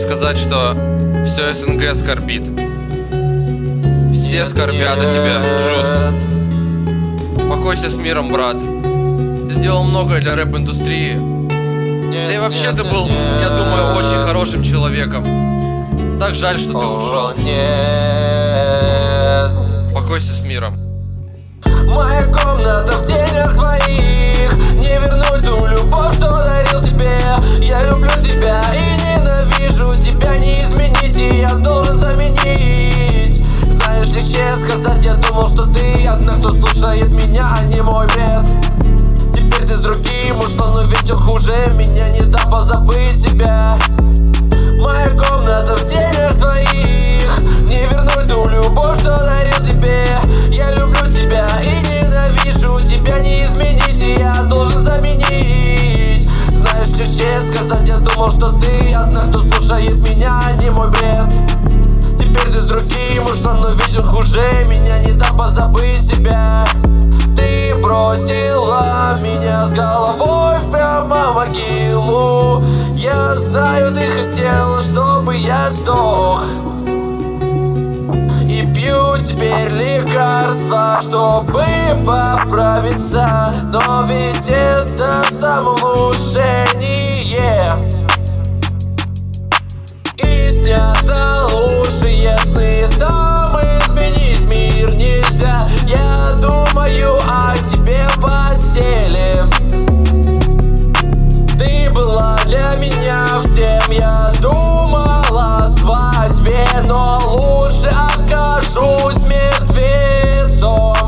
сказать, что все СНГ скорбит. Все скорбят о тебе, Джус. Покойся с миром, брат. Ты сделал многое для рэп-индустрии. Да и вообще ты был, я думаю, очень хорошим человеком. Так жаль, что ты ушел. Покойся с миром. Моя комната в тенях твоих. Не вернуть ту любовь, что дарил тебе. Я люблю тебя и ненавижу. Тебя не изменить, и я должен заменить. Знаешь, легче сказать, я думал, что ты одна, кто слушает меня, а не мой бред. Теперь ты с другим ушла, но ведь он хуже меня, не дам позабыть себя. Моя комната в тенях твоих. Не вернуть ту любовь, что дарил тебе. Я люблю тебя и ненавижу. Тебя не изменить, и я должен заменить. Знаешь, легче сказать, я думал, что ты одна, кто слушает меня, а не мой бред. Теперь ты с другим ушла, но ведь он хуже меня, не дам позабыть себя. Ты бросила меня с головой прямо в могилу. Я знаю, ты хотела, чтобы я сдох. И пью теперь лекарства, чтобы поправиться. Но ведь это самовнушение. И снятся лучшие сны, там изменить мир нельзя. Я думаю о тебе в постели. Ты была для меня всем, я думал о свадьбе, но лучше окажусь мертвецом.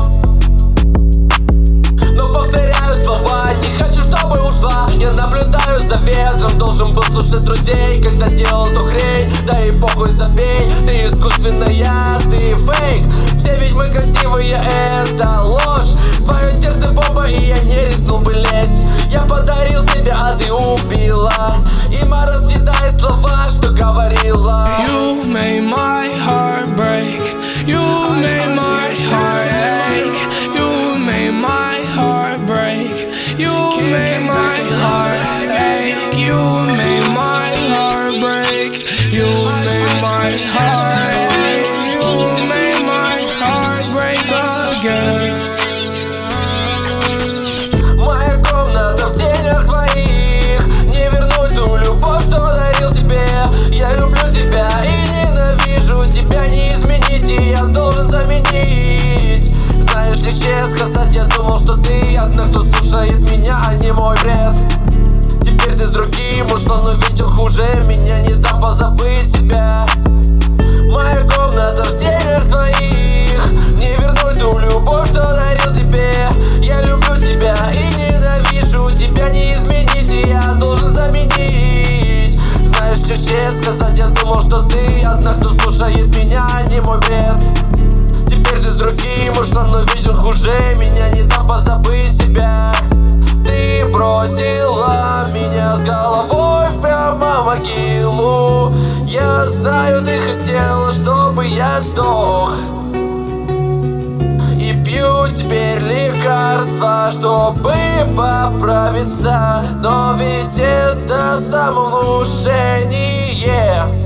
Но повторяю слова, не хочу, чтобы ушла. Я наблюдаю за ветром, должен был слушать друзей, когда делал ту хрень. Да и похуй, забей, ты искусственная, ты фейк. Все ведь мы красивые, это ложь. Твое сердце бомба, и я не рискнул бы лезть. Я подарил себя, а ты убила. И расцветай слова, что говорила. You made my heart break. You made my heart ache. You made my heart break. You made my heart ache. You made my heart break. You made my heart ache. You made my heart break again. Моя комната в тенях твоих. Не вернуть ту любовь, что дарил тебе. Я люблю тебя и ненавижу. Тебя не изменить, и я должен заменить. Знаешь, легче сказать, я думал, что ты одна, кто слушает меня, а не мой бред. Теперь ты с другим ушла, но ведь он хуже меня, не дам позабыть себя. Моя комната в тенях твоих. Не вернуть ту любовь, что дарил тебе. Я люблю тебя и ненавижу. Тебя не изменить, и я должен заменить. Знаешь, легче сказать, я думал, что ты одна, кто слушает меня, а не мой бред. Теперь ты с другим ушла, но ведь он хуже меня, не дам позабыть себя. Ты бросила меня с головой прямо в могилу. Я знаю, ты хотела, чтобы я сдох. И пью теперь лекарства, чтобы поправиться. Но ведь это самовнушение.